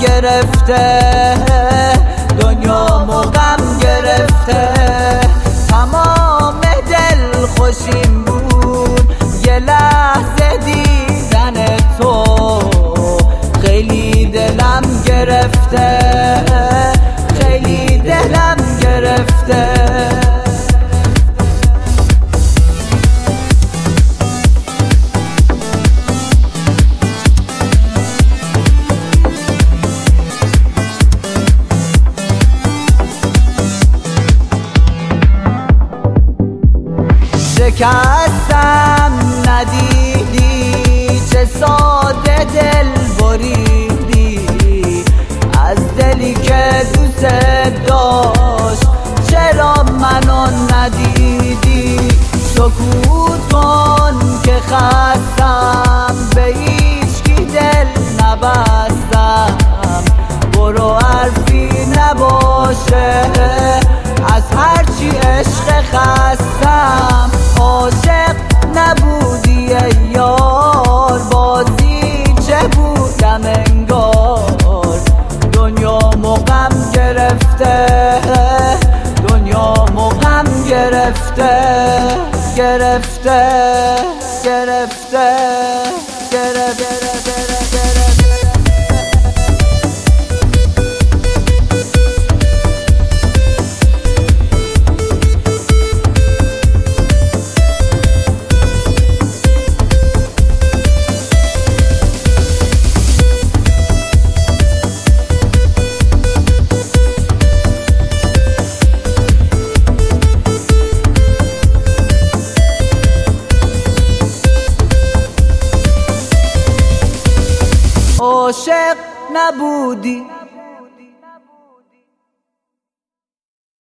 گرفته، دنیا غم گرفته. تمام دل خوشیم بود یه لحظه دیدن تو، خیلی دلم گرفته، خیلی دلم گرفته. شکستم ندیدی، چه ساده دل بریدی، از دلی که دوست داشت چرا منو ندیدی. سکوت کن که خستم، به هیچکی دل نبستم، برو حرفی نباشه از هرچی عشق خستم. عاشق نبودی ای یار، بازی چه بودم انگار. دنیا غم گرفته، دنیا غم گرفته، گرفته، گرفته، گرفته. عاشق نبودی